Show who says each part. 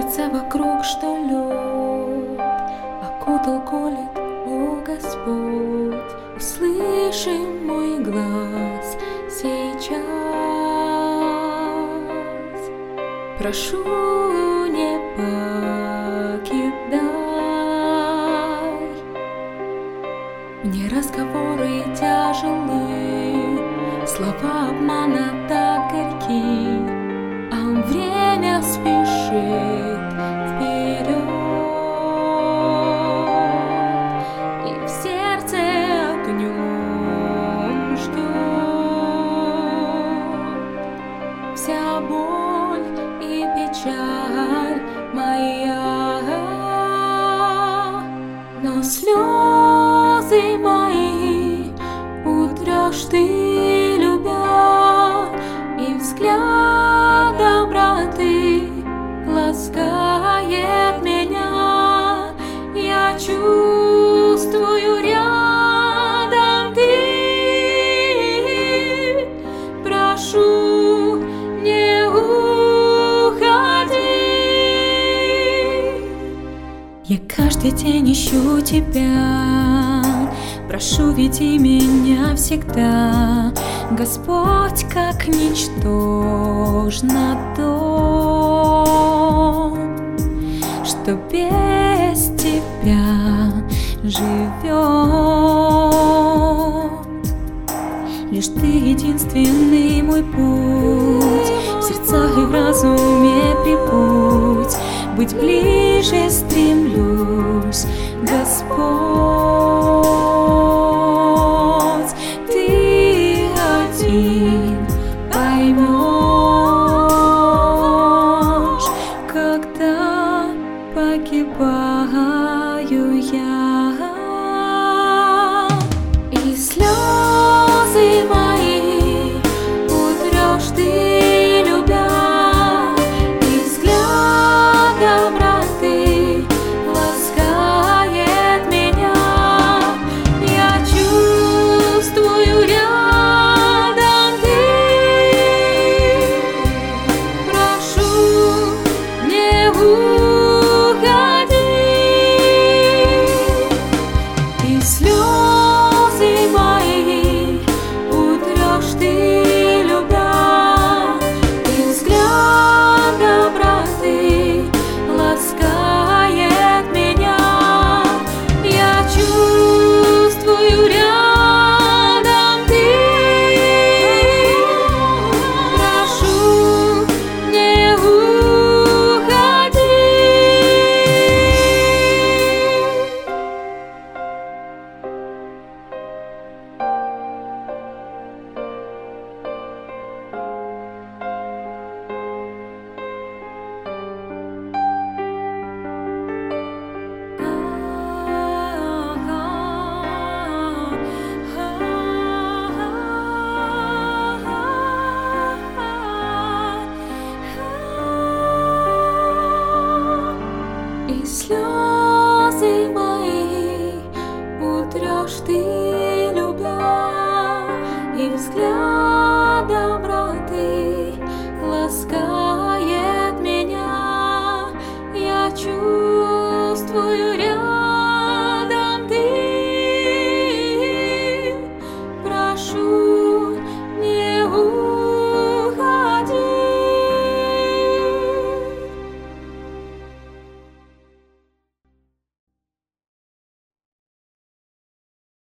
Speaker 1: Кажется вокруг, что лед окутал, колет, о Господь, услыши мой глаз сейчас. Прошу, не покидай. Мне разговоры тяжелы, слова обмана так горьки, а время спешит вперед, и в сердце огнем ждет вся боль и печаль моя, но слезы мои утрешь ты, любя, и взгляд доброты ласкает меня. Я чувствую, рядом ты, прошу, не уходи. Я каждый день ищу тебя, прошу, веди меня всегда. Господь, как ничтожно то, что без тебя живет. Лишь ты единственный мой путь, в сердцах и в разуме прибудь. Быть ближе стремлюсь, Господь, ты один поймешь, когда погибаю я, и слезы мои утрешь ты, любя, и взгляд доброты ласкает меня. Я чувствую, рядом ты, прошу, не уходи. И слезы мои утрешь ты, любя, и взгляд доброты ласкает меня. Я чувствую, рядом ты, прошу, не уходи. И слезы мои